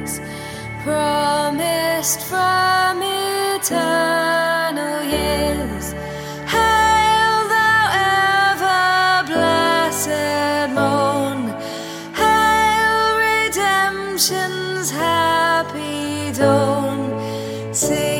days, promised from eternal years. Hail thou ever blessed morn, hail redemption's happy dawn. Sing